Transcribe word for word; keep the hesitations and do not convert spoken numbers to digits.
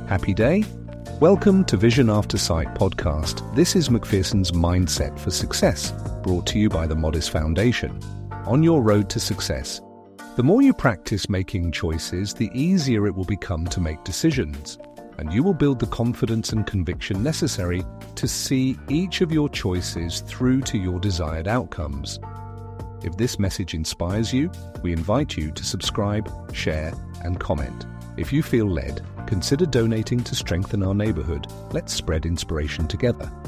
Happy day? Welcome to Vision After Sight podcast. This is Macpherson's Mindset for Success, brought to you by the Modest Foundation. On your road to success, the more you practice making choices, the easier it will become to make decisions, and you will build the confidence and conviction necessary to see each of your choices through to your desired outcomes. If this message inspires you, we invite you to subscribe, share, and comment. If you feel led, consider donating to strengthen our neighborhood. Let's spread inspiration together.